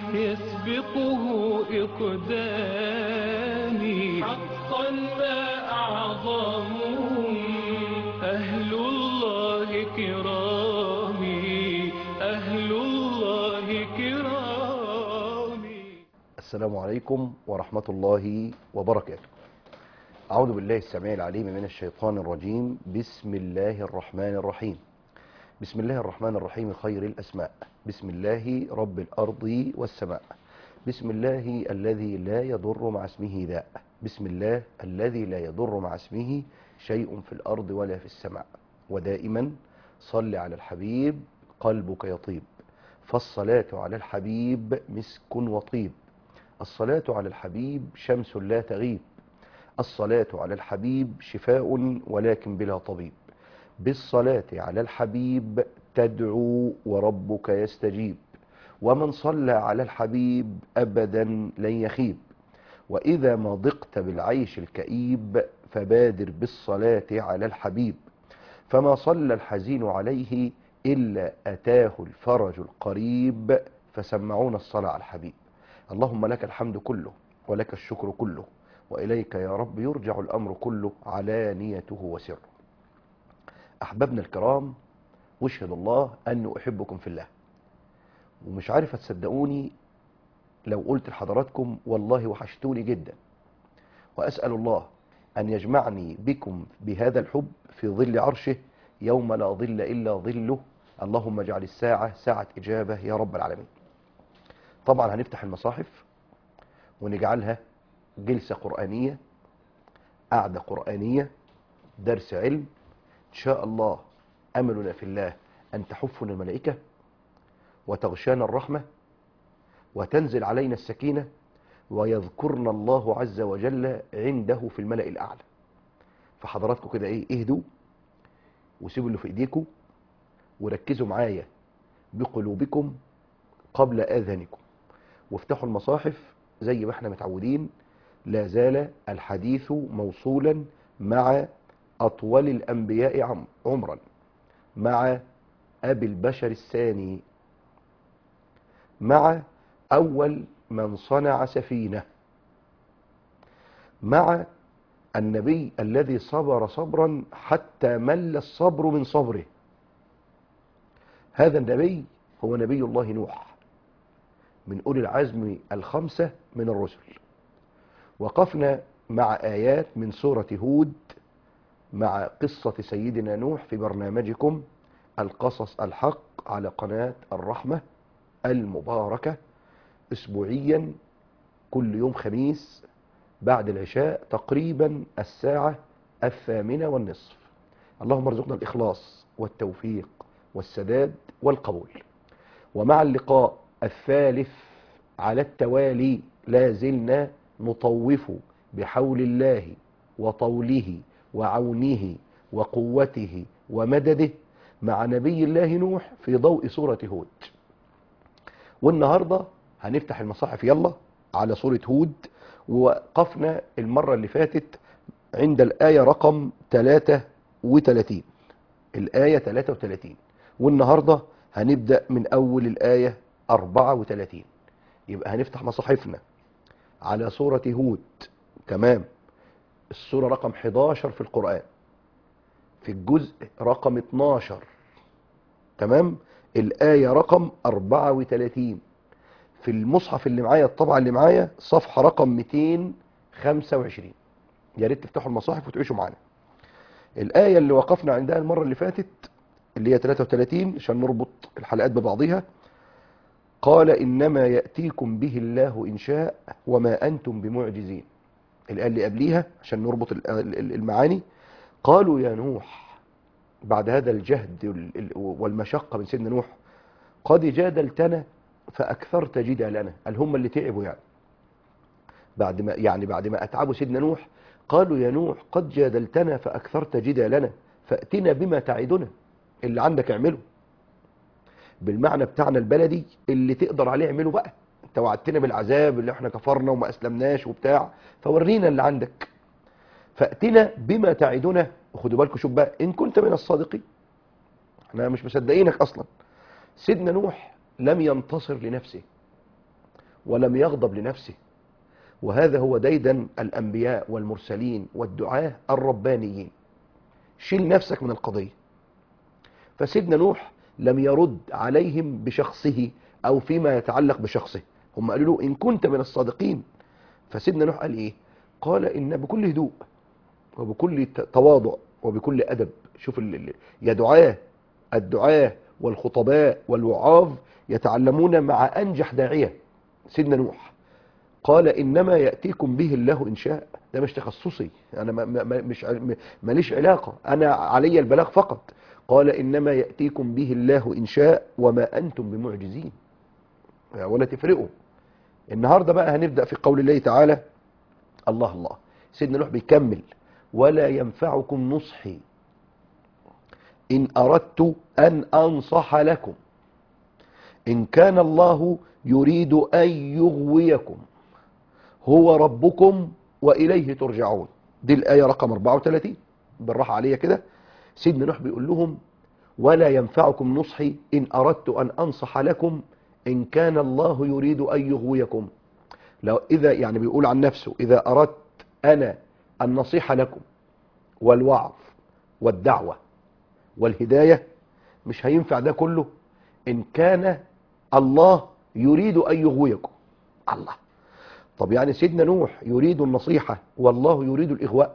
يسبقه إقدامي حقا ما أعظمهم أهل الله كرامي أهل الله كرامي. السلام عليكم ورحمة الله وبركاته. أعوذ بالله السميع العليم من الشيطان الرجيم. بسم الله الرحمن الرحيم. بسم الله الرحمن الرحيم خير الأسماء. بسم الله رب الأرض والسماء. بسم الله الذي لا يضر مع اسمه داء. بسم الله الذي لا يضر مع اسمه شيء في الأرض ولا في السماء. ودائما صل على الحبيب قلبك يطيب، فالصلاة على الحبيب مسك وطيب. الصلاة على الحبيب شمس لا تغيب. الصلاة على الحبيب شفاء ولكن بلا طبيب. بالصلاة على الحبيب تدعو وربك يستجيب. ومن صلى على الحبيب أبدا لن يخيب. وإذا ما ضقت بالعيش الكئيب فبادر بالصلاة على الحبيب. فما صلى الحزين عليه إلا أتاه الفرج القريب. فسمعون الصلاة على الحبيب. اللهم لك الحمد كله ولك الشكر كله، وإليك يا رب يرجع الأمر كله علانيته وسره. أحبابنا الكرام، واشهد الله أنه أحبكم في الله، ومش عارف هتصدقوني لو قلت لحضراتكم والله وحشتوني جدا، وأسأل الله أن يجمعني بكم بهذا الحب في ظل عرشه يوم لا ظل إلا ظله. اللهم اجعل الساعة ساعة إجابة يا رب العالمين. طبعا هنفتح المصاحف ونجعلها جلسة قرآنية، قعدة قرآنية، درس علم إن شاء الله. أملنا في الله أن تحفنا الملائكة وتغشانا الرحمة وتنزل علينا السكينة ويذكرنا الله عز وجل عنده في الملأ الأعلى. فحضراتكم كده اهدوا وسيبوا اللي في ايديكم وركزوا معايا بقلوبكم قبل آذانكم، وافتحوا المصاحف زي ما احنا متعودين. لا زال الحديث موصولا مع أطول الأنبياء عمرا، مع أبي البشر الثاني، مع أول من صنع سفينة، مع النبي الذي صبر صبرا حتى مل الصبر من صبره. هذا النبي هو نبي الله نوح، من أولي العزم الخمسة من الرسل. وقفنا مع آيات من سورة هود مع قصة سيدنا نوح في برنامجكم القصص الحق على قناة الرحمة المباركة، أسبوعيا كل يوم خميس بعد العشاء تقريبا الساعة 8:30. اللهم ارزقنا الإخلاص والتوفيق والسداد والقبول. ومع اللقاء الثالث على التوالي لا زلنا نطوف بحول الله وطوله وعونه وقوته ومدده مع نبي الله نوح في ضوء سورة هود. والنهاردة هنفتح المصاحف يلا على سورة هود. ووقفنا المرة اللي فاتت عند الآية رقم 33، الآية 33، والنهاردة هنبدأ من أول الآية 34. يبقى هنفتح مصاحفنا على سورة هود، تمام، السورة رقم 11 في القرآن، في الجزء رقم 12، تمام، الآية رقم 34 في المصحف اللي معايا، الطبعة اللي معايا صفحة رقم 225. يا ريت تفتحوا المصاحف وتعيشوا معانا. الآية اللي وقفنا عندها المرة اللي فاتت اللي هي 33 عشان نربط الحلقات ببعضها. قال إنما يأتيكم به الله إن شاء وما أنتم بمعجزين. الآية اللي قبليها عشان نربط المعاني، قالوا يا نوح، بعد هذا الجهد والمشقة من سيدنا نوح، قد جادلتنا فأكثرت جدالنا. قال هم اللي تعبوا بعد ما أتعبوا سيدنا نوح، قالوا يا نوح قد جادلتنا فأكثرت جدالنا فأتنا بما تعدنا، اللي عندك اعمله، بالمعنى بتاعنا البلدي اللي تقدر عليه اعمله بقى. انت وعدتنا بالعذاب اللي احنا كفرنا وما اسلمناش وبتاع، فورينا اللي عندك، فأتنا بما تعدنا. وخدوا بالكم، شوف بقى، إن كنت من الصادقين، احنا مش مصدقينك أصلا. سيدنا نوح لم ينتصر لنفسه، ولم يغضب لنفسه. وهذا هو ديدن الأنبياء والمرسلين والدعاة الربانيين. شيل نفسك من القضية. فسيدنا نوح لم يرد عليهم بشخصه أو فيما يتعلق بشخصه. هم قالوا له إن كنت من الصادقين. فسيدنا نوح قال إيه؟ قال إن بكل هدوء وبكل تواضع وبكل أدب. شوف يا دعاة، الدعاة والخطباء والوعاظ يتعلمون مع أنجح داعية سيدنا نوح. قال إنما يأتيكم به الله إن شاء. ده مش تخصصي، أنا مش ماليش علاقة، أنا علي البلاغ فقط. قال إنما يأتيكم به الله إن شاء وما أنتم بمعجزين، ولا تفرقوا. النهاردة بقى هنبدأ في قول الله تعالى. الله الله، سيدنا نوح بيكمل: ولا ينفعكم نصحي إن أردت أن أنصح لكم إن كان الله يريد أن يغويكم هو ربكم وإليه ترجعون. دي الآية رقم 34. بالراحة عليا كده. سيدنا نوح بيقول لهم: ولا ينفعكم نصحي إن أردت أن أنصح لكم إن كان الله يريد أن يغويكم. لو إذا يعني بيقول عن نفسه: إذا أردت أنا النصيحة لكم والوعظ والدعوة والهداية مش هينفع ده كله إن كان الله يريد أن يغويكم. الله، طب يعني سيدنا نوح يريد النصيحة والله يريد الإغواء؟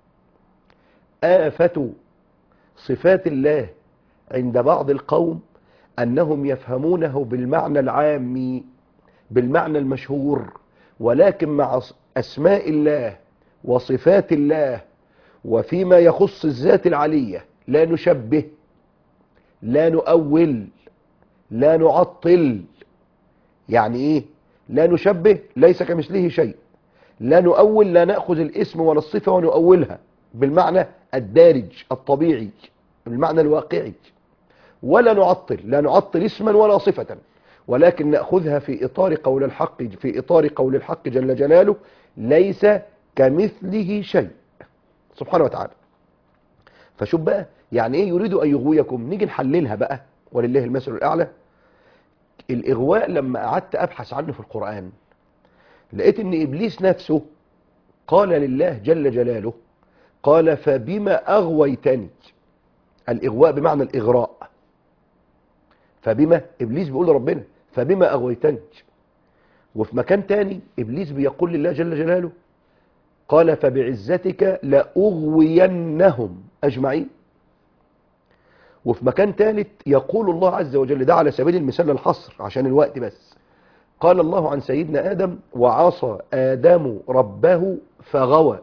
آفة صفات الله عند بعض القوم أنهم يفهمونه بالمعنى العام، بالمعنى المشهور، ولكن مع أسماء الله وصفات الله وفيما يخص الذات العلية لا نشبه، لا نؤول، لا نعطل. يعني ايه لا نشبه؟ ليس كمثله شيء. لا نؤول، لا نأخذ الاسم ولا الصفة ونؤولها بالمعنى الدارج الطبيعي، بالمعنى الواقعي. ولا نعطل، لا نعطل اسما ولا صفة، ولكن نأخذها في إطار قول الحق، في إطار قول الحق جل جلاله: ليس كمثله شيء سبحانه وتعالى. فشوف بقى يعني ايه يريد أن يغويكم. نيجي نحللها بقى ولله المثل الأعلى. الإغواء لما قعدت أبحث عنه في القرآن لقيت ان إبليس نفسه قال لله جل جلاله، قال: فبما أغويتني. الإغواء بمعنى الإغراء. فبما، إبليس بيقول لربنا: فبما أغويتني. وفي مكان تاني إبليس بيقول لله جل جلاله، قال: فبعزتك لأغوينهم أجمعين. وفي مكان ثالث يقول الله عز وجل، ده على سبيل المثال الحصر عشان الوقت بس، قال الله عن سيدنا آدم: وعصى آدم ربه فغوى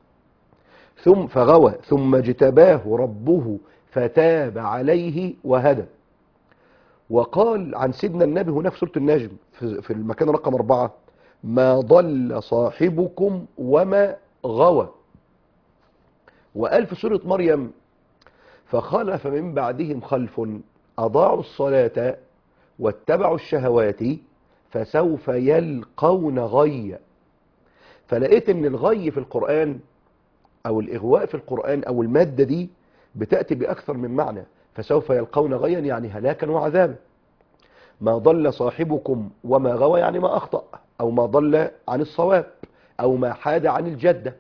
ثم اجتباه ربه فتاب عليه وهدى. وقال عن سيدنا النبي هناك في سورة النجم في المكان رقم 4: ما ضل صاحبكم وما غوى. وقال في سورة مريم: فخلف من بعدهم خلف أضاعوا الصلاة واتبعوا الشهوات فسوف يلقون غيا. فلقيت ان الغي في القرآن او الإغواء في القرآن او المادة دي بتأتي بأكثر من معنى. فسوف يلقون غيا يعني هلاكا وعذابا. ما ضل صاحبكم وما غوى يعني ما أخطأ أو ما ضل عن الصواب أو ما حاد عن الجدة.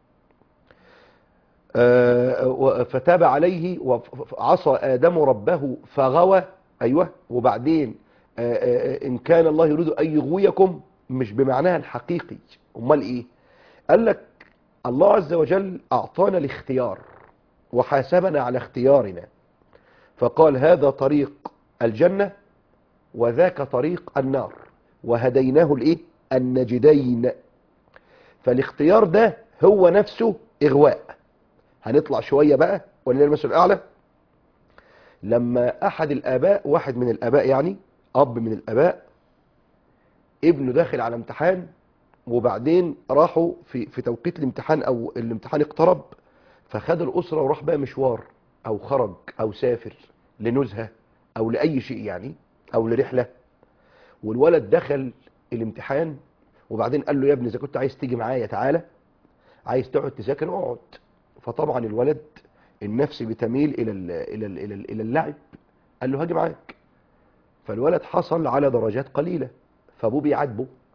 فتاب عليه وعصى آدم ربه فغوى. أيوة. وبعدين إن كان الله يريد أن يغويكم مش بمعناها الحقيقي. أمال إيه؟ قال لك الله عز وجل أعطانا الاختيار وحاسبنا على اختيارنا، فقال: هذا طريق الجنة وذاك طريق النار وهديناه الايه؟ النجدين. فالاختيار ده هو نفسه إغواء. هنطلع شوية بقى ولله المثل الأعلى. لما أحد الآباء، واحد من الآباء يعني أب من الآباء، ابنه داخل على امتحان، وبعدين راحوا في توقيت الامتحان أو الامتحان اقترب، فخد الأسرة وراح بقى مشوار أو خرج أو سافر لنزهة أو لأي شيء يعني أو لرحلة. والولد دخل الامتحان وبعدين قال له: يا ابني إذا كنت عايز تيجي معايا تعالى، عايز تقعد تذاكر اقعد. فطبعا الولد النفس بتميل إلى اللعب، قال له: هاجي معاك. فالولد حصل على درجات قليلة، فابوه بيعاتبه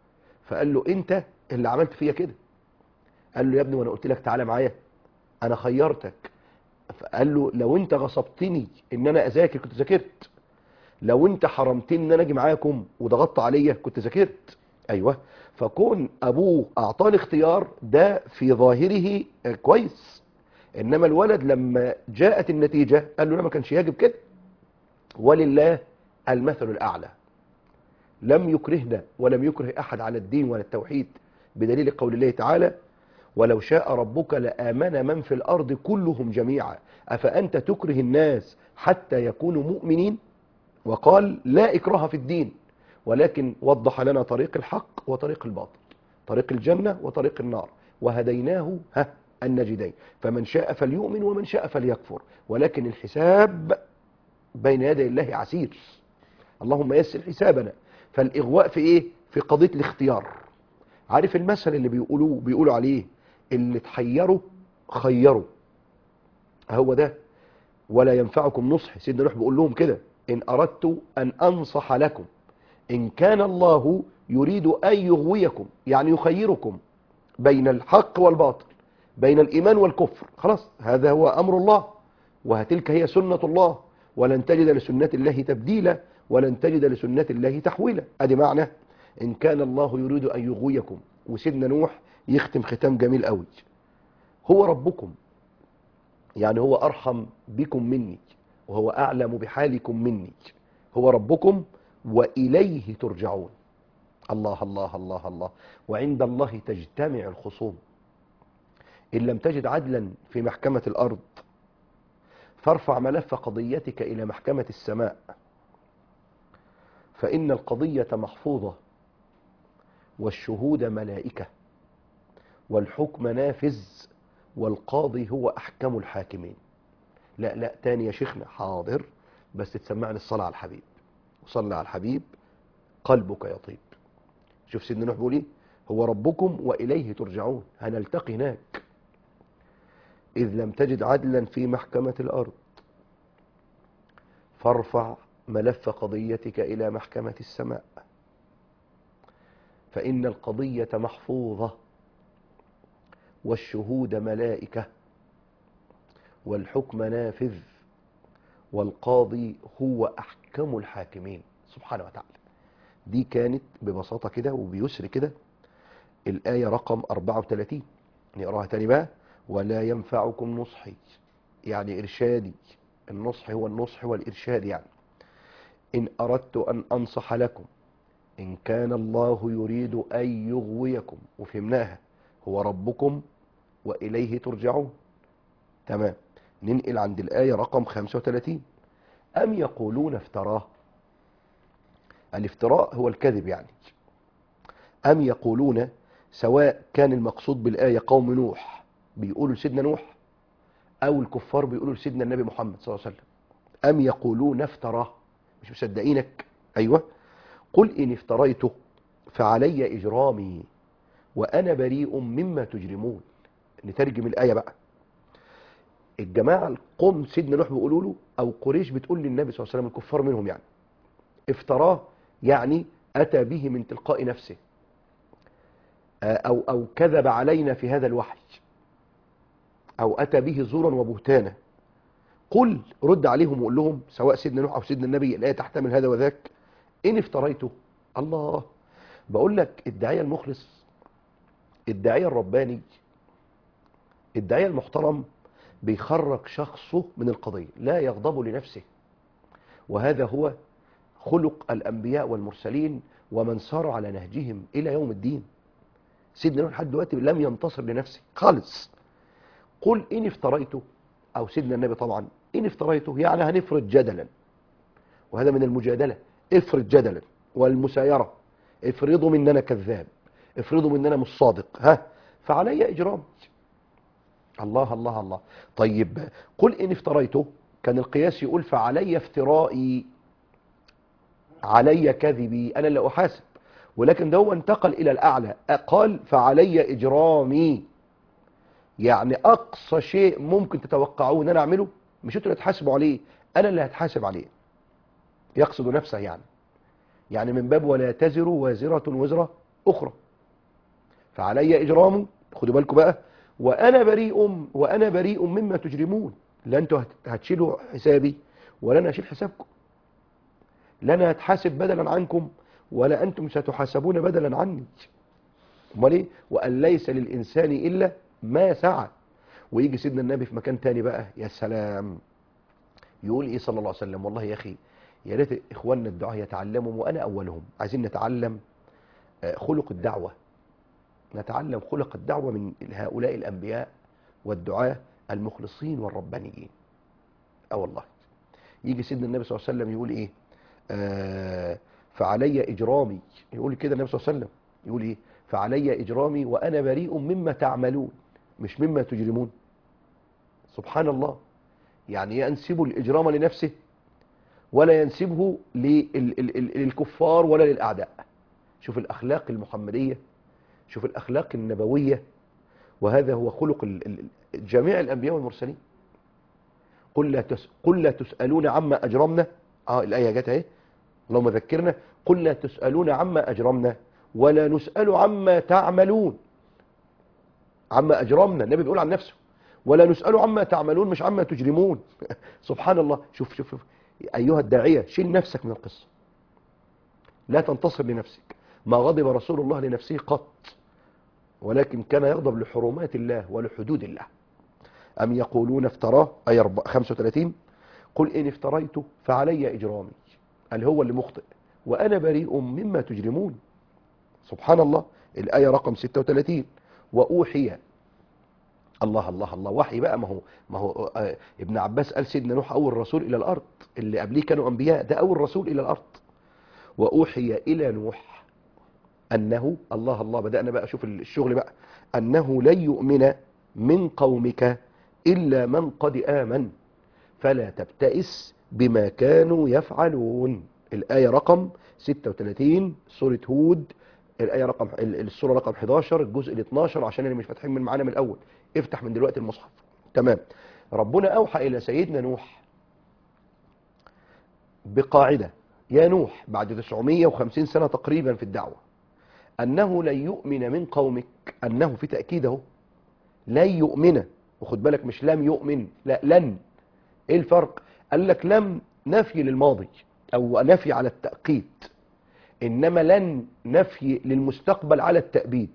فقال له انت اللي عملت فيا كده. قال له يا ابني وانا قلت لك تعالى معايا؟ انا خيرتك. فقال له لو انت غصبتني ان انا اذاكر كنت ذاكرت، لو انت حرمتني ان انا اجي معاكم وضغطت عليا كنت ذاكرت. ايوه. فكون ابوه اعطاني اختيار ده في ظاهره كويس، انما الولد لما جاءت النتيجة قال له لا ما كانش يجب كده. ولله المثل الاعلى، لم يكرهنا ولم يكره احد على الدين ولا التوحيد، بدليل قول الله تعالى ولو شاء ربك لآمن من في الأرض كلهم جميعا أفأنت تكره الناس حتى يكونوا مؤمنين. وقال لا إكراه في الدين، ولكن وضح لنا طريق الحق وطريق الباطل، طريق الجنة وطريق النار، وهديناه النجدين، فمن شاء فليؤمن ومن شاء فليكفر، ولكن الحساب بين يدي الله عسير. اللهم يسر حسابنا. فالإغواء في إيه؟ في قضية الاختيار. عارف المثل اللي بيقولوا عليه اللي تحيروا خيروا، هو ده. ولا ينفعكم نصح، سيدنا نوح بيقول لهم كده إن أردت أن أنصح لكم إن كان الله يريد أن يغويكم، يعني يخيركم بين الحق والباطل، بين الإيمان والكفر. خلاص هذا هو أمر الله، وتلك هي سنة الله، ولن تجد لسنة الله تبديلا ولن تجد لسنة الله تحويلا. ادي معنى إن كان الله يريد أن يغويكم. وسيدنا نوح يختم ختام جميل قوي، هو ربكم، يعني هو أرحم بكم مني وهو أعلم بحالكم مني. هو ربكم وإليه ترجعون. الله الله الله الله. وعند الله تجتمع الخصوم. إن لم تجد عدلا في محكمة الأرض فارفع ملف قضيتك إلى محكمة السماء، فإن القضية محفوظة والشهود ملائكة والحكم نافذ والقاضي هو أحكم الحاكمين. لا لا تاني يا شيخنا، حاضر، بس تسمعني الصلاة على الحبيب، وصلى على الحبيب قلبك يطيب. شوف سيدنا نوح بيقول ايه؟ هو ربكم وإليه ترجعون. هنلتقي هناك. إذ لم تجد عدلا في محكمة الأرض فارفع ملف قضيتك إلى محكمة السماء، فإن القضية محفوظة والشهود ملائكة والحكم نافذ والقاضي هو أحكم الحاكمين سبحانه وتعالى. دي كانت ببساطة كده وبيسر كده الآية رقم 34. نقراها تاني بقى. ولا ينفعكم نصحي، يعني إرشادي. النصح هو النصح والإرشاد، يعني إن أردت أن أنصح لكم إن كان الله يريد أن يغويكم. وفهمناها، هو ربكم وإليه ترجعون. تمام. ننقل عند الآية رقم 35. أم يقولون افتراه. الافتراء هو الكذب يعني. أم يقولون، سواء كان المقصود بالآية قوم نوح بيقولوا لسيدنا نوح أو الكفار بيقولوا لسيدنا النبي محمد صلى الله عليه وسلم. أم يقولون افتراه، مش مصدقينك. أيوة. قل إن افتريته فعلي إجرامي وأنا بريء مما تجرمون. نترجم الآية بقى. الجماعة القوم سيدنا نوح بيقولوا له، أو قريش بتقول للنبي صلى الله عليه وسلم، الكفار منهم يعني، افتراه يعني أتى به من تلقاء نفسه، أو كذب علينا في هذا الوحي، أو أتى به زورا وبهتانا. قل، رد عليهم وقول لهم، سواء سيدنا نوح أو سيدنا النبي، الآية تحتمل هذا وذاك، إن افتريته. الله. بقول لك الداعية المخلص، الداعية الرباني، الداعية المحترم بيخرج شخصه من القضية، لا يغضب لنفسه. وهذا هو خلق الأنبياء والمرسلين ومن سار على نهجهم إلى يوم الدين. سيدنا نوح لحد دلوقتي لم ينتصر لنفسه خالص. قل إن افتريته، أو سيدنا النبي طبعا، إن افتريته يعني هنفرض جدلا، وهذا من المجادلة. افرض جدلا والمسايرة. افرضوا من أنا كذاب، افرضوا من أنا مش صادق، فعلي إجرام. الله الله الله. طيب قل إن افتريته، كان القياس يقول فعلي افترائي، علي كذبي، أنا اللي أحاسب. ولكن ده هو انتقل إلى الأعلى، قال فعلي إجرامي، يعني أقصى شيء ممكن تتوقعوه أن أنا أعمله مش أنتوا اللي هتحاسبوا عليه، أنا اللي هتحاسب عليه. يقصد نفسه يعني من باب ولا تزر وازرة وزر أخرى. فعلي إجرامه، خدوا بالكم بقى، وأنا بريء مما تجرمون. لا أنتوا هتشيلوا حسابي ولا أنا هشيل حسابكم، لا أنا هتحاسب بدلا عنكم ولا أنتم ستحاسبون بدلا عني. امال ايه؟ وأن ليس للإنسان إلا ما سعى. ويجي سيدنا النبي في مكان تاني بقى، يا سلام، يقول ايه صلى الله عليه وسلم؟ والله يا اخي يا ريت اخواننا الدعاء يتعلموا وانا اولهم. عايزين نتعلم خلق الدعوة، نتعلم خلق الدعوة من هؤلاء الأنبياء والدعاة المخلصين والربانيين. والله يجي سيدنا النبي صلى الله عليه وسلم يقول ايه؟ فعلي إجرامي. يقول كده النبي صلى الله عليه وسلم، يقول ايه؟ فعلي إجرامي وأنا بريء مما تعملون، مش مما تجرمون. سبحان الله. يعني ينسب الإجرام لنفسه ولا ينسبه للكفار ولا للأعداء. شوف الأخلاق المحمدية، شوف الأخلاق النبوية، وهذا هو خلق جميع الأنبياء والمرسلين. قل لا تسألون عما أجرمنا. الآية جت اهي، اللهم ذكرنا. قل لا تسألون عما أجرمنا ولا نسأل عما تعملون. عما أجرمنا، النبي بيقول عن نفسه، ولا نسأل عما تعملون، مش عما تجرمون. سبحان الله. شوف شوف شوف أيها الداعية، شيل نفسك من القصة، لا تنتصر لنفسك. ما غضب رسول الله لنفسه قط، ولكن كان يغضب لحرمات الله ولحدود الله. أم يقولون افتراه، آية 35. قل إن افتريت فعلي إجرامي، قال هو اللي مخطئ، وأنا بريء مما تجرمون. سبحان الله. الآية رقم 36. وأوحي. الله الله الله. وحي بقى. ما هو ابن عباس قال سيدنا نوح أول رسول إلى الأرض، اللي قبليه كانوا أنبياء، ده أول رسول إلى الأرض. وأوحي إلى نوح أنه، الله الله، بدأنا بقى شوف الشغل بقى، أنه لن يؤمن من قومك إلا من قد آمن فلا تبتئس بما كانوا يفعلون. الآية رقم 36 سورة هود، السورة رقم 11 الجزء ال 12، عشان اللي مش فاتحين من معانا من الأول افتح من دلوقتي المصحف. تمام. ربنا أوحى إلى سيدنا نوح بقاعدة: يا نوح، بعد 950 سنة تقريبا في الدعوة، أنه لن يؤمن من قومك. أنه في تأكيده، لن يؤمن، وخد بالك مش لم يؤمن، لا لن. ايه الفرق؟ قال لك لم نفي للماضي او نفي على التأقيد، انما لن نفي للمستقبل على التأبيد.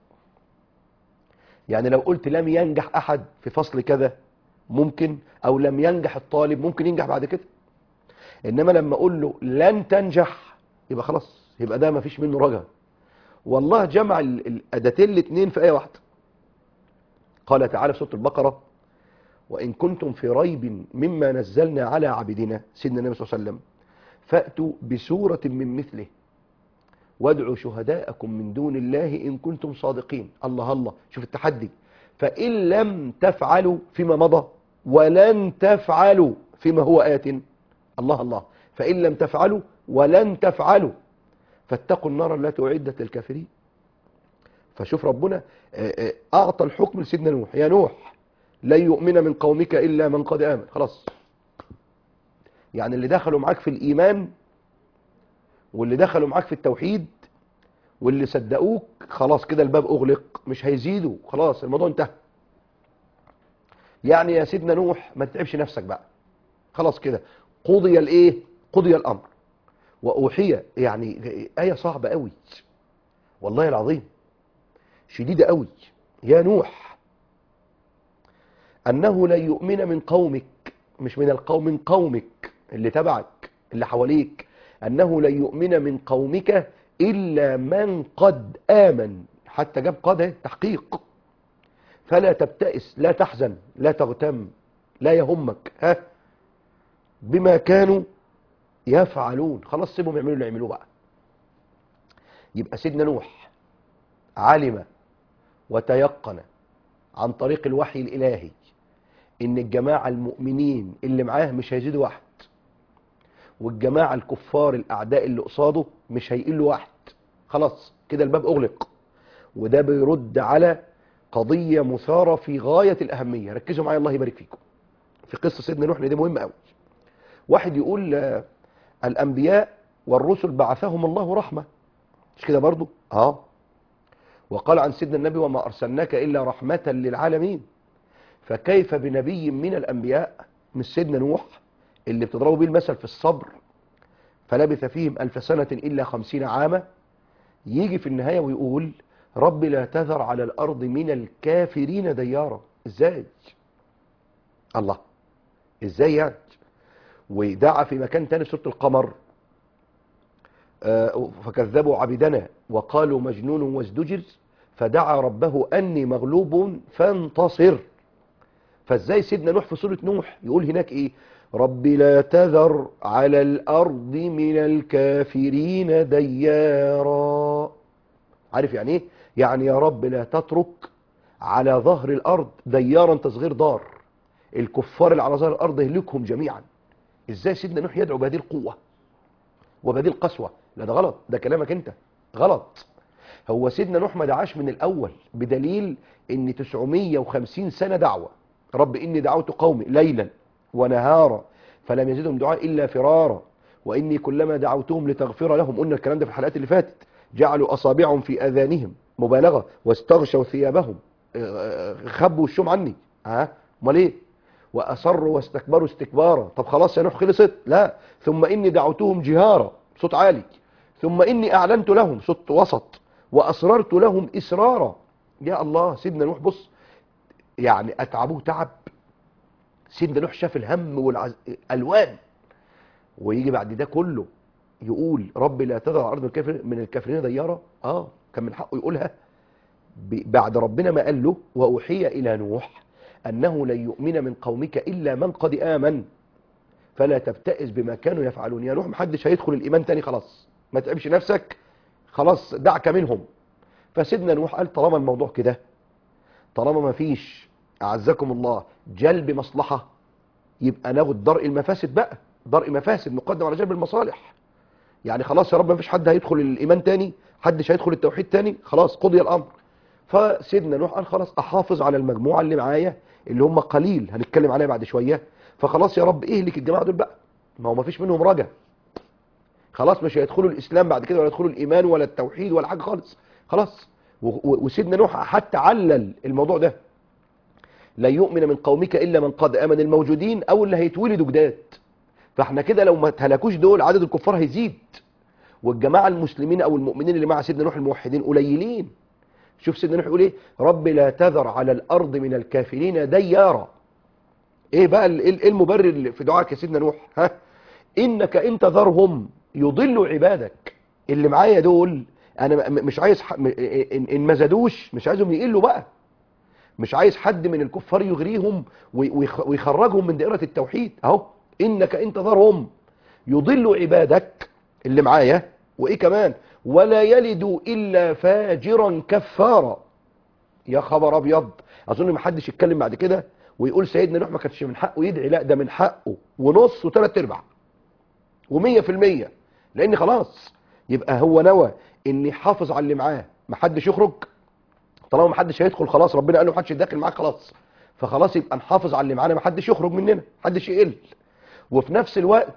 يعني لو قلت لم ينجح احد في فصل كذا ممكن، او لم ينجح الطالب ممكن ينجح بعد كده. انما لما اقول له لن تنجح يبقى خلاص، يبقى ده ما فيش منه رجع. والله جمع الاداتين الاثنين في آية واحدة. قال تعالى في سورة البقرة: وإن كنتم في ريب مما نزلنا على عبدنا، سيدنا النبي صلى الله عليه وسلم، فأتوا بسورة من مثله وادعوا شهداءكم من دون الله إن كنتم صادقين. الله الله. شوف التحدي. فإن لم تفعلوا فيما مضى ولن تفعلوا فيما هو آت. الله الله. فإن لم تفعلوا ولن تفعلوا فاتقوا النار التي أعدت للكافرين. فشوف ربنا أعطى الحكم لسيدنا نوح: يا نوح لن يؤمن من قومك إلا من قد آمن. خلاص. يعني اللي دخلوا معاك في الإيمان واللي دخلوا معاك في التوحيد واللي صدقوك، خلاص كده الباب أغلق، مش هيزيدوا، خلاص الموضوع انتهى. يعني يا سيدنا نوح ما تتعبش نفسك بقى، خلاص كده قضي الايه؟ قضي الأمر. وأوحي، يعني آية صعبة قوي والله العظيم، شديدة قوي. يا نوح أنه لن يؤمن من قومك، مش من القوم، من قومك اللي تبعك اللي حواليك. أنه لن يؤمن من قومك إلا من قد آمن، حتى جاب قد تحقيق. فلا تبتئس، لا تحزن، لا تغتم، لا يهمك بما كانوا يفعلون. خلاص سيبهم يعملوا اللي يعملوه بقى. يبقى سيدنا نوح علم وتيقن عن طريق الوحي الإلهي إن الجماعة المؤمنين اللي معاه مش هيزيدوا واحد، والجماعة الكفار الأعداء اللي قصاده مش هيقلوا واحد. خلاص كده الباب أغلق. وده بيرد على قضية مثارة في غاية الأهمية. ركزوا معايا الله يبارك فيكم في قصة سيدنا نوح، دي مهمة قوي. واحد يقول الأنبياء والرسل بعثهم الله رحمة، مش كده برضو؟ وقال عن سيدنا النبي وما أرسلناك إلا رحمة للعالمين. فكيف بنبي من الأنبياء مش سيدنا نوح اللي بتضربوا بيه المثل في الصبر، فلبث فيهم 1000 سنة إلا 50 عاما، يجي في النهاية ويقول رب لا تذر على الأرض من الكافرين ديارا؟ إزاي؟ الله، إزاي يعني؟ ودعا في مكان تاني سورة القمر فكذبوا عبدنا وقالوا مجنون وازدجر فدعا ربه أني مغلوب فانتصر. فازاي سيدنا نوح في سورة نوح يقول هناك ايه؟ رب لا تذر على الأرض من الكافرين ديارا. عارف يعني ايه؟ يعني يا رب لا تترك على ظهر الأرض ديارا تصغير دار، الكفار اللي على ظهر الأرض اهلكهم جميعا. ازاي سيدنا نوح يدعو بهذه القوة وبهذه القسوة؟ لا ده غلط، ده كلامك انت غلط. هو سيدنا نوح ما دعاش من الأول، بدليل ان 950 سنة دعوة، رب إني دعوت قومي ليلا ونهارا فلم يزدهم دعاء إلا فرارا وإني كلما دعوتهم لتغفر لهم، قلنا الكلام ده في الحلقات اللي فاتت، جعلوا أصابعهم في أذانهم مبالغة واستغشوا ثيابهم، خبوا وشهم عني. امال ايه؟ وأصروا واستكبروا استكبارا. طب خلاص يا نوح خلصت؟ لا، ثم إني دعوتهم جهارا صوت عالي، ثم إني أعلنت لهم صوت وسط، وأسررت لهم إسرارا. يا الله، سيدنا نوح بص يعني أتعبوه تعب. سيدنا نوح شاف الهم والألوان، ويجي بعد ده كله يقول رب لا تذر على الأرض من الكافرين ديارا. كان من حقه يقولها بعد ربنا ما قال له وأوحي إلى نوح أنه لن يؤمن من قومك إلا من قد آمن فلا تبتئس بما كانوا يفعلون. يا نوح محدش هيدخل الإيمان تاني، خلاص ما تعبش نفسك، خلاص دعك منهم. فسيدنا نوح قال طالما الموضوع كده، طالما ما فيش أعزكم الله جلب مصلحة، يبقى ناخد درء المفاسد بقى، درء مفاسد نقدم على جلب المصالح. يعني خلاص يا رب ما فيش حد هيدخل الإيمان تاني، حدش هيدخل التوحيد تاني، خلاص قضي الأمر. فسيدنا نوح قال خلاص أحافظ على المجموعة اللي معايا اللي هم قليل هنتكلم عليها بعد شوية، فخلاص يا رب اهلك الجماعة دول بقى، ما هو ما فيش منهم رجا، خلاص مش هيدخلوا الإسلام بعد كده ولا يدخلوا الإيمان ولا التوحيد ولا حاجة خالص، خلاص. وسيدنا نوح حتى علل الموضوع ده، لا يؤمن من قومك إلا من قد آمن، الموجودين أو اللي هيتولدوا جداد. فاحنا كده لو ما اتهلكوش دول عدد الكفار هيزيد، والجماعة المسلمين أو المؤمنين اللي مع سيدنا نوح الموحدين قليلين. شوف سيدنا نوح يقول ايه؟ رب لا تذر على الأرض من الكافرين ديارا. ايه بقى إيه المبرر في دعائك يا سيدنا نوح؟ إنك إن تذرهم يضلوا عبادك. اللي معايا دول أنا مش عايز إن ما زادوش مش عايزهم يقلوا بقى، مش عايز حد من الكفار يغريهم ويخرجهم من دائرة التوحيد. اهو انك ان تذرهم يضلوا عبادك اللي معايا، وايه كمان؟ ولا يلدوا الا فاجرا كفارا. يا خبر ابيض، اظن ما حدش يتكلم بعد كده ويقول سيدنا نوح ما كانش من حقه يدعي، لا ده من حقه ونص وثلاث ارباع و100%، لان خلاص يبقى هو نوى ان يحافظ على اللي معاه، ما حدش يخرج. طالما ما حدش هيدخل خلاص، ربنا قال له ما حدش يدخل معاك خلاص، فخلاص يبقى نحافظ على اللي معانا، ما حدش يخرج مننا، ما حدش يقل. وفي نفس الوقت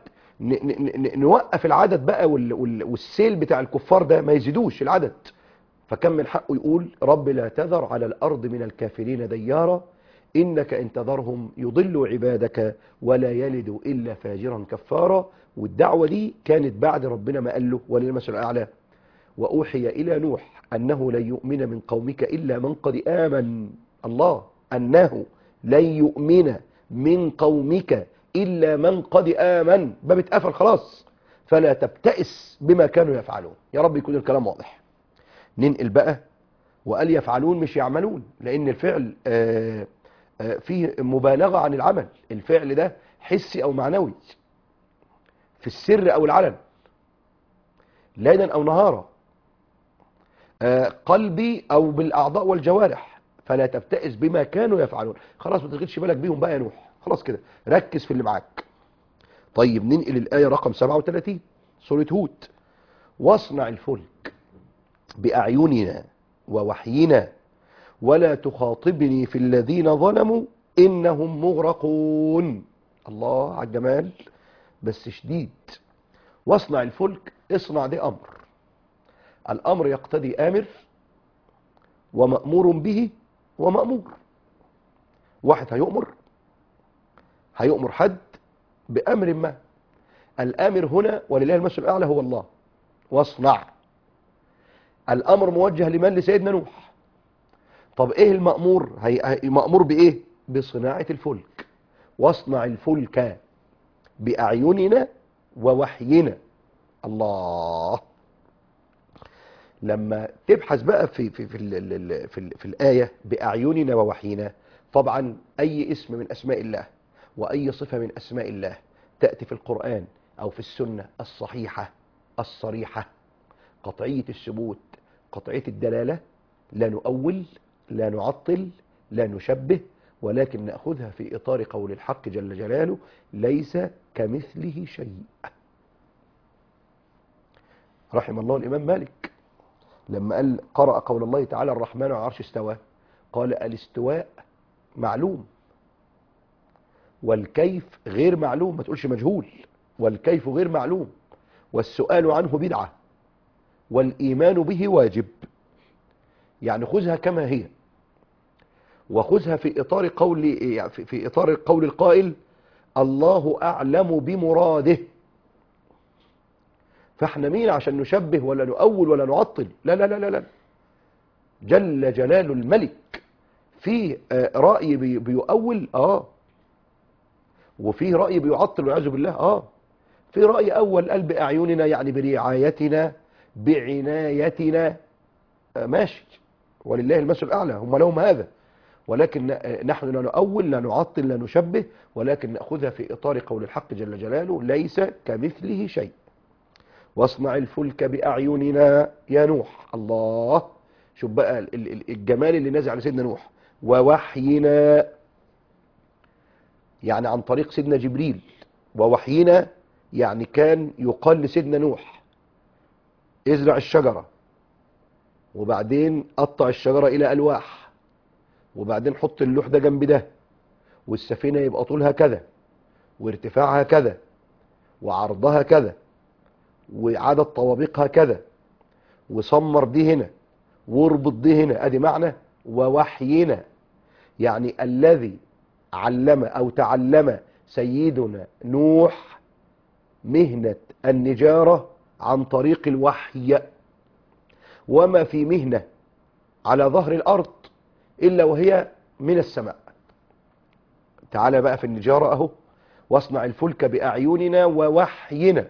نوقف العدد بقى والسيل بتاع الكفار ده ما يزيدوش العدد. فكان من حقه يقول رب لا تذر على الأرض من الكافرين ديارا إنك إن تذرهم يضلوا عبادك ولا يلدوا إلا فاجرا كفارا. والدعوة دي كانت بعد ربنا ما قال له وللمثل الأعلى وأوحي إلى نوح أنه لن يؤمن من قومك إلا من قد آمن. الله، أنه لن يؤمن من قومك إلا من قد آمن، باب اتقفل خلاص، فلا تبتئس بما كانوا يفعلون. يا رب يكون الكلام واضح. ننقل بقى، وقال يفعلون مش يعملون، لأن الفعل فيه مبالغة عن العمل، الفعل ده حسي أو معنوي، في السر أو العلن، ليلا أو نهارا، قلبي أو بالأعضاء والجوارح، فلا تبتئس بما كانوا يفعلون. خلاص ما تشغلش بالك بيهم بقى يا نوح، خلاص كده ركز في اللي معاك. طيب ننقل الآية رقم 37 سورة هود. واصنع الفلك بأعيننا ووحينا ولا تخاطبني في الذين ظلموا إنهم مغرقون. الله على الجمال بس شديد. واصنع الفلك، اصنع دي أمر، الأمر يقتضي آمر، ومأمور به ومأمور. واحد هيؤمر حد بأمر ما، الآمر هنا ولله المثل الأعلى هو الله. واصنع، الأمر موجه لمن؟ لسيدنا نوح. طب إيه المأمور؟ مأمور بإيه؟ بصناعة الفلك. واصنع الفلك بأعيننا ووحينا. الله. لما تبحث بقى في الآية بأعيننا ووحينا، طبعا أي اسم من أسماء الله وأي صفة من أسماء الله تأتي في القرآن أو في السنة الصحيحة الصريحة قطعية الثبوت قطعية الدلالة، لا نؤول لا نعطل لا نشبه، ولكن نأخذها في إطار قول الحق جل جلاله: ليس كمثله شيء. رحم الله الإمام مالك لما قرأ قول الله تعالى: الرحمن على العرش استوى، قال: الاستواء معلوم والكيف غير معلوم. ما تقولش مجهول، والكيف غير معلوم، والسؤال عنه بدعة، والإيمان به واجب. يعني خذها كما هي، وخذها في إطار قول القائل: الله أعلم بمراده. فاحنا مين عشان نشبه ولا نؤول ولا نعطل؟ لا لا لا لا لا. جل جلال الملك. في رأي بيؤول وفي رأي بيعطل والعياذ بالله. في رأي أول قال بأعيننا يعني برعايتنا بعنايتنا، ماشي، ولله المثل الأعلى، هم لهم هذا. ولكن نحن لا نؤول لا نعطل لا نشبه، ولكن نأخذها في إطار قول الحق جل جلاله: ليس كمثله شيء. واصنع الفلك بأعيننا يا نوح. الله، شوف بقى الجمال اللي نازل على سيدنا نوح. ووحينا يعني عن طريق سيدنا جبريل، ووحينا يعني كان يقال لسيدنا نوح: ازرع الشجرة، وبعدين قطع الشجرة إلى ألواح، وبعدين حط اللوح ده جنب ده، والسفينة يبقى طولها كذا وارتفاعها كذا وعرضها كذا وعدد طوابقها كذا، وصمر دي هنا واربط دي هنا. ادي معنى ووحينا، يعني الذي علم أو تعلم سيدنا نوح مهنة النجارة عن طريق الوحي. وما في مهنة على ظهر الأرض إلا وهي من السماء. تعالى بقى في النجارة أهو: واصنع الفلك بأعيننا ووحينا.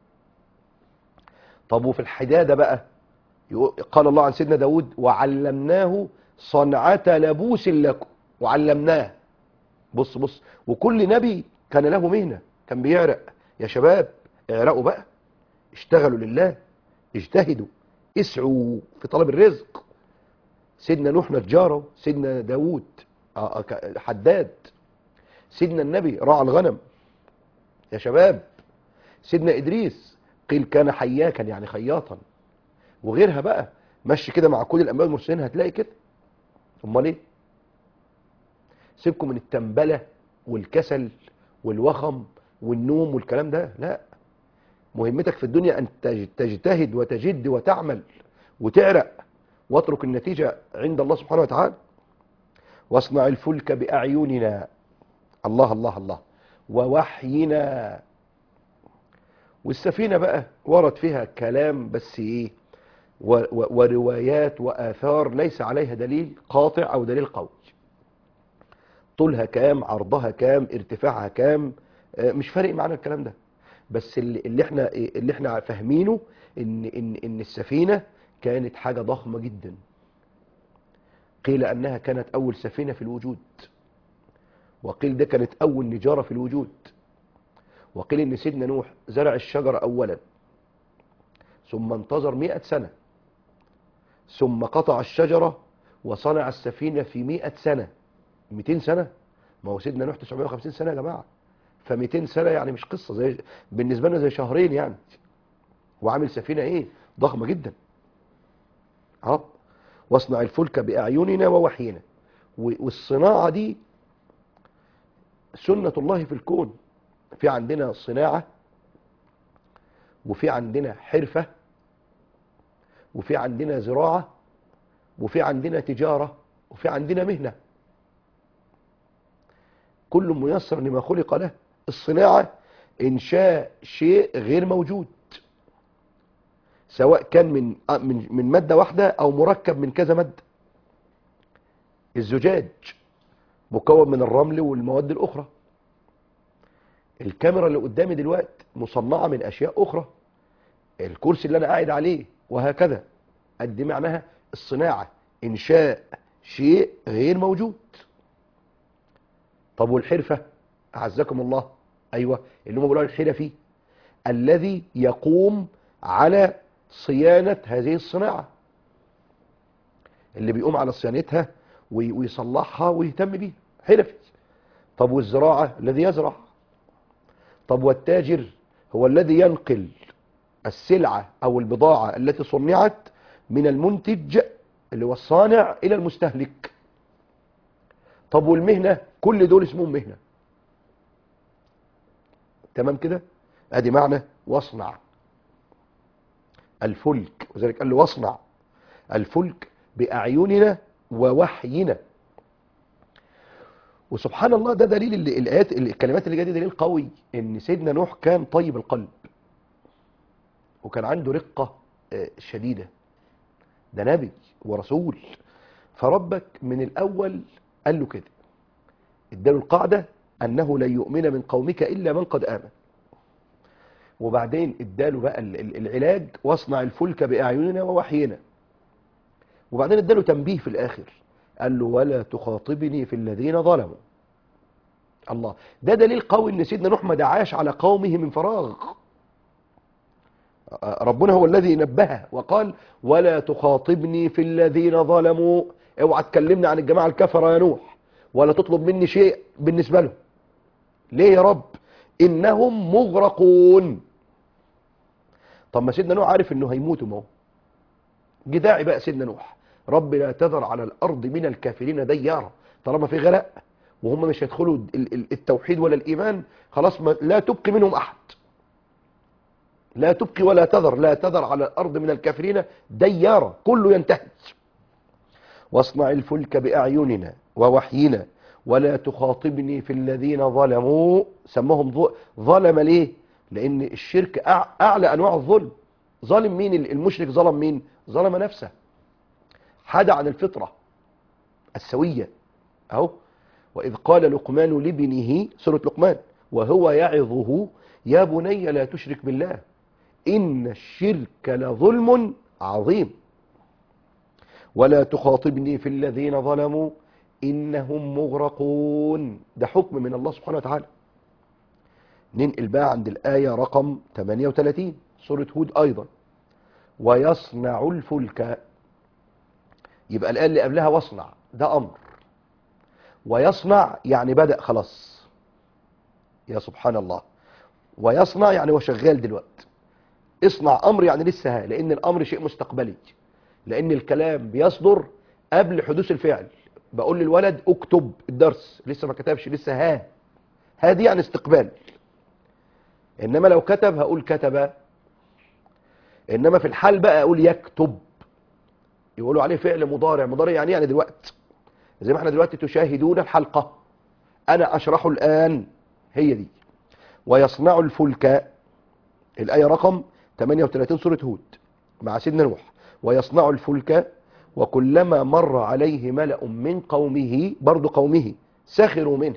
طب وفي الحدادة بقى قال الله عن سيدنا داود: وعلمناه صنعة لبوس لكم. وعلمناه. بص، وكل نبي كان له مهنة، كان بيعرق. يا شباب اعرقوا بقى، اشتغلوا لله، اجتهدوا، اسعوا في طلب الرزق. سيدنا نوح نجاره، سيدنا داود حداد، سيدنا النبي راعى الغنم. يا شباب سيدنا إدريس قيل كان حياكا يعني خياطا، وغيرها بقى. مشي كده مع كل الأنبياء والمرسلين هتلاقي كده. امال ايه؟ سيبكم من التنبلة والكسل والوخم والنوم والكلام ده، لا. مهمتك في الدنيا أن تجتهد وتجد وتعمل وتعرق، واترك النتيجة عند الله سبحانه وتعالى. واصنع الفلك بأعيننا. الله الله الله. ووحينا. والسفينة بقى ورد فيها كلام، بس ايه، وروايات وآثار ليس عليها دليل قاطع أو دليل قوي. طولها كام، عرضها كام، ارتفاعها كام، مش فارق معنا الكلام ده. بس اللي احنا فاهمينه ان السفينة كانت حاجة ضخمة جدا. قيل انها كانت اول سفينة في الوجود، وقيل ده كانت اول نجارة في الوجود، وقيل ان سيدنا نوح زرع الشجرة اولا، ثم انتظر 100 سنة، ثم قطع الشجرة وصنع السفينة في 100 سنة. 200 سنة، ما هو سيدنا نوح 950 سنة يا جماعة، ف200 سنة يعني مش قصة، زي بالنسبة لنا زي شهرين يعني. وعامل سفينة ايه ضخمة جدا. واصنع الفلك بأعيننا ووحينا. والصناعة دي سنة الله في الكون. في عندنا صناعة، وفي عندنا حرفة، وفي عندنا زراعة، وفي عندنا تجارة، وفي عندنا مهنة. كل ميسر لما خلق له. الصناعة إنشاء شيء غير موجود، سواء كان من مادة واحدة أو مركب من كذا مادة. الزجاج مكون من الرمل والمواد الأخرى. الكاميرا اللي قدامي دلوقتي مصنعة من أشياء أخرى. الكرسي اللي أنا قاعد عليه وهكذا. قد معناها الصناعة إنشاء شيء غير موجود. طب والحرفة أعزكم الله؟ أيوة، اللي هم بيقولوا الحرفي الذي يقوم على صيانة هذه الصناعة، اللي بيقوم على صيانتها ويصلحها ويهتم بيها، حرفي. طب والزراعة الذي يزرع. طب والتاجر هو الذي ينقل السلعة أو البضاعة التي صنعت من المنتج اللي هو الصانع إلى المستهلك. طب والمهنة، كل دول اسمهم مهنة. تمام كده؟ ادي معنى واصنع الفلك، وذلك قال له واصنع الفلك بأعيننا ووحينا. وسبحان الله، ده دليل الآيات، الكلمات اللي جايه دي دليل قوي ان سيدنا نوح كان طيب القلب وكان عنده رقة شديدة. ده نبي ورسول، فربك من الأول قال له كده، اداله القاعدة أنه لن يؤمن من قومك إلا من قد آمن. وبعدين اداله بقى العلاج، واصنع الفلك بأعيننا ووحينا. وبعدين اداله تنبيه في الآخر، قال له ولا تخاطبني في الذين ظلموا. الله، ده دليل قوي ان سيدنا نوح ما دعاش على قومه من فراغ. ربنا هو الذي نبهه وقال ولا تخاطبني في الذين ظلموا. اوعى تكلمنا عن الجماعة الكفرة يا نوح، ولا تطلب مني شيء بالنسبة له. ليه يا رب؟ إنهم مغرقون. طب ما سيدنا نوح عارف إنه هيموتوا، ما هو جداعي بقى سيدنا نوح، رب لا تذر على الأرض من الكافرين ديارا. طالما في غرق وهم مش هيدخلوا التوحيد ولا الإيمان، خلاص لا تبقي منهم أحد. لا تبقي ولا تذر، لا تذر على الأرض من الكافرين ديارا، كله ينتهي. واصنع الفلك بأعيننا ووحينا ولا تخاطبني في الذين ظلموا. سموهم ظلم ليه؟ لأن الشرك أعلى أنواع الظلم. ظالم مين؟ المشرك ظلم مين؟ ظلم نفسه، حاد عن الفطرة السوية. أهو، وإذ قال لقمان لابنه، سورة لقمان، وهو يعظه يا بني لا تشرك بالله إن الشرك لظلم عظيم. ولا تخاطبني في الذين ظلموا إنهم مغرقون. ده حكم من الله سبحانه وتعالى. ننقل بقى عند الآية رقم 38 سورة هود أيضا، ويصنع الفلك. يبقى الآية اللي قبلها واصنع، ده أمر، ويصنع يعني بدأ خلاص. يا سبحان الله، ويصنع يعني هو شغال دلوقتي. اصنع أمر يعني لسه لأن الأمر شيء مستقبلي، لأن الكلام بيصدر قبل حدوث الفعل. بقول للولد اكتب الدرس، لسه ما كتبش، لسه هذه يعني استقبال. إنما لو كتب هقول كتب. إنما في الحال بقى أقول يكتب، يقولوا عليه فعل مضارع. مضارع يعني دلوقتي، زي ما احنا دلوقتي تشاهدون الحلقة، أنا أشرح الآن، هي دي. ويصنع الفلك، الآية رقم 38 سورة هود مع سيدنا نوح. ويصنع الفلك وكلما مر عليه ملأ من قومه، برضو قومه، سخروا منه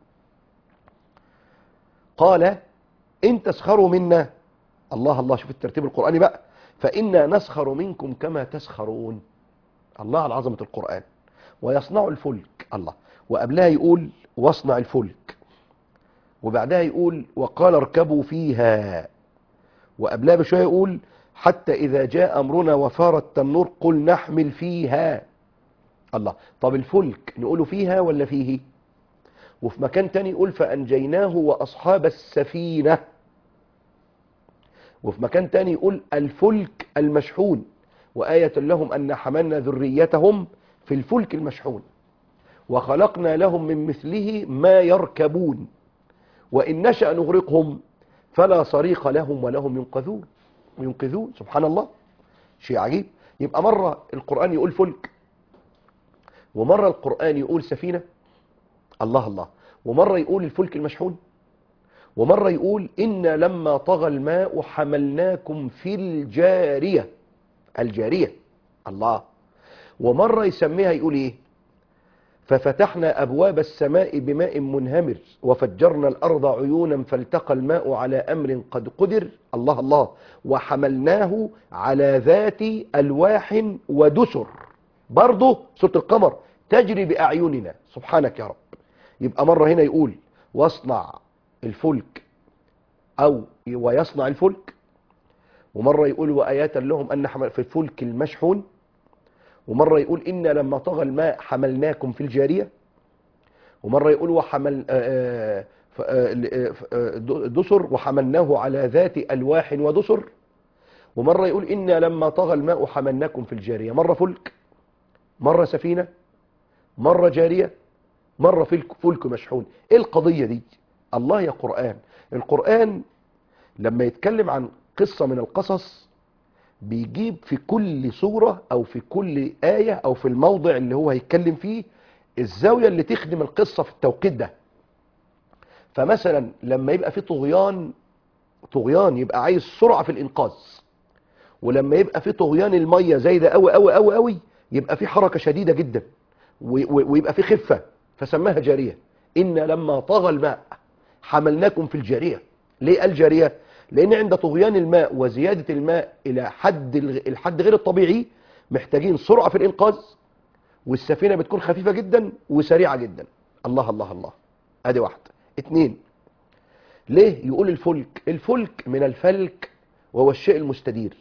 قال إن تسخروا منا. الله الله، شوف الترتيب القرآني بقى، فإنا نسخر منكم كما تسخرون. الله على عظمة القرآن. ويصنع الفلك، الله، وقبلها يقول واصنع الفلك، وبعدها يقول وقال اركبوا فيها، وقبلها بشوية يقول حتى إذا جاء أمرنا وفارت التنور قل نحمل فيها. الله، طب الفلك نقوله فيها ولا فيه؟ وفي مكان تاني يقول فأنجيناه وأصحاب السفينة، وفي مكان تاني يقول الفلك المشحون، وآية لهم أن حملنا ذريتهم في الفلك المشحون وخلقنا لهم من مثله ما يركبون وإن نشأ نغرقهم فلا صريخ لهم ولهم ينقذون. سبحان الله، شيء عجيب. يبقى مرة القرآن يقول فلك، ومرة القرآن يقول سفينة، الله الله، ومرة يقول الفلك المشحون، ومرة يقول إن لما طغى الماء حملناكم في الجارية، الجارية، الله. ومرة يسميها يقول إيه؟ ففتحنا أبواب السماء بماء منهمر وفجرنا الأرض عيونا فالتقى الماء على أمر قد قدر، الله الله، وحملناه على ذات ألواح ودسر. برضه سورة القمر تجري بأعيننا، سبحانك يا رب. يبقى مرة هنا يقول واصنع الفلك أو ويصنع الفلك، ومرة يقول وآيات لهم أن حمل في الفلك المشحون، ومرة يقول إن لما طغى الماء حملناكم في الجارية، ومرة يقول وحمل دسر وحملناه على ذات ألواح ودسر، ومرة يقول إن لما طغى الماء حملناكم في الجارية. مرة فلك، مرة سفينة، مرة جارية، مرة فلك مشحون. إيه القضية دي؟ الله يا قرآن. القرآن لما يتكلم عن قصة من القصص بيجيب في كل سورة أو في كل آية أو في الموضع اللي هو هيتكلم فيه الزاوية اللي تخدم القصة في التوقيت ده. فمثلا لما يبقى في طغيان يبقى عايز سرعة في الإنقاذ، ولما يبقى في طغيان المية زايدة قوي قوي قوي قوي يبقى في حركة شديدة جدا ويبقى في خفة، فسماها جارية. إن لما طغى الماء حملناكم في الجارية. ليه قال جارية؟ لأن عند طغيان الماء وزيادة الماء إلى الحد غير الطبيعي محتاجين سرعة في الإنقاذ، والسفينة بتكون خفيفة جدا وسريعة جدا. الله الله الله. ادي واحدة. اتنين، ليه يقول الفلك؟ الفلك من الفلك وهو الشيء المستدير.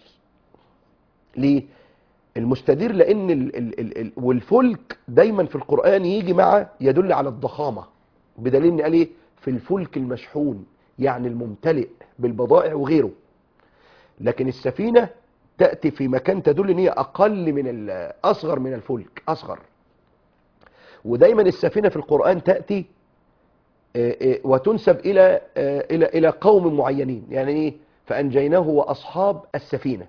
ليه المستدير؟ لأن والفلك دايما في القرآن يجي مع يدل على الضخامة، بدليل ان قال ايه؟ في الفلك المشحون، يعني الممتلئ بالبضائع وغيره. لكن السفينة تأتي في مكان تدل ان هي أقل من أصغر من الفلك، أصغر. ودايما السفينة في القرآن تأتي وتنسب إلى قوم معينين، يعني ايه؟ فأنجيناه وأصحاب السفينة.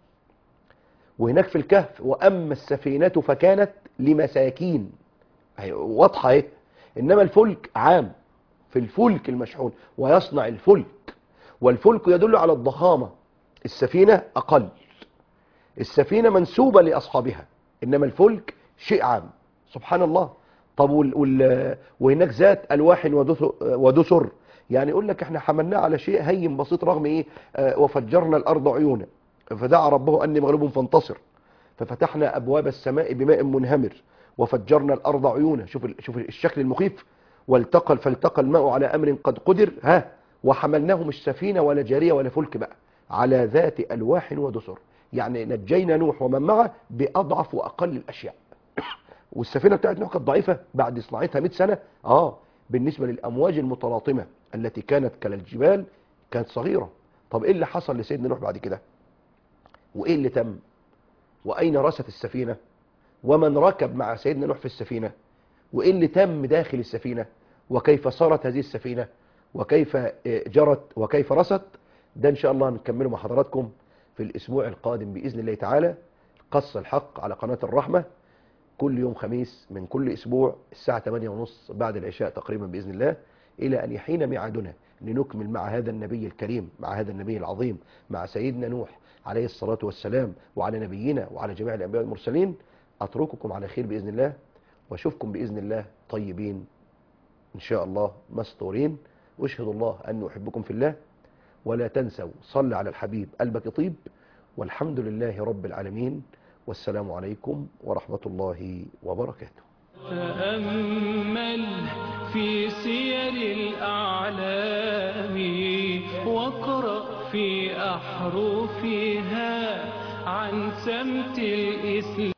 وهناك في الكهف وأما السفينة فكانت لمساكين، واضحة ايه؟ إنما الفلك عام، في الفلك المشحون ويصنع الفلك، والفلك يدل على الضخامة، السفينة أقل، السفينة منسوبة لأصحابها، إنما الفلك شيء عام. سبحان الله. طب وهناك ذات ألواح ودسر، يعني يقول لك احنا حملناه على شيء هين بسيط، رغم ايه؟ وفجرنا الأرض عيونا فدعا ربه أني مغلوب فانتصر ففتحنا أبواب السماء بماء منهمر وفجرنا الأرض عيونا. شوف الشكل المخيف. فالتقى الماء على أمر قد قدر، وحملناهم السفينة ولا جارية ولا فلك بقى على ذات ألواح ودسر، يعني نجينا نوح ومن معه بأضعف وأقل الأشياء. والسفينة بتاعت نوح كانت ضعيفة بعد صناعتها 100 سنة، بالنسبة للأمواج المتلاطمة التي كانت كالجبال كانت صغيرة. طب إيه اللي حصل لسيدنا نوح بعد كده؟ وإيه اللي تم؟ وأين رست السفينة؟ ومن ركب مع سيدنا نوح في السفينة؟ وإيه اللي تم داخل السفينة؟ وكيف صارت هذه السفينة؟ وكيف جرت وكيف رست؟ ده إن شاء الله نكمله مع حضراتكم في الأسبوع القادم بإذن الله تعالى. قص الحق على قناة الرحمة كل يوم خميس من كل أسبوع الساعة 8:30 بعد العشاء تقريبا بإذن الله، إلى أن يحين ميعادنا لنكمل مع هذا النبي الكريم، مع هذا النبي العظيم، مع سيدنا نوح عليه الصلاة والسلام، وعلى نبينا وعلى جميع الأنبياء والمرسلين. أترككم على خير بإذن الله، وأشوفكم بإذن الله طيبين إن شاء الله مستورين. واشهد الله أن أحبكم في الله، ولا تنسوا صل على الحبيب قلبك طيب. والحمد لله رب العالمين، والسلام عليكم ورحمة الله وبركاته. تأمل في سير الأعلام واقرأ في أحرفها عن سمت الإسلام.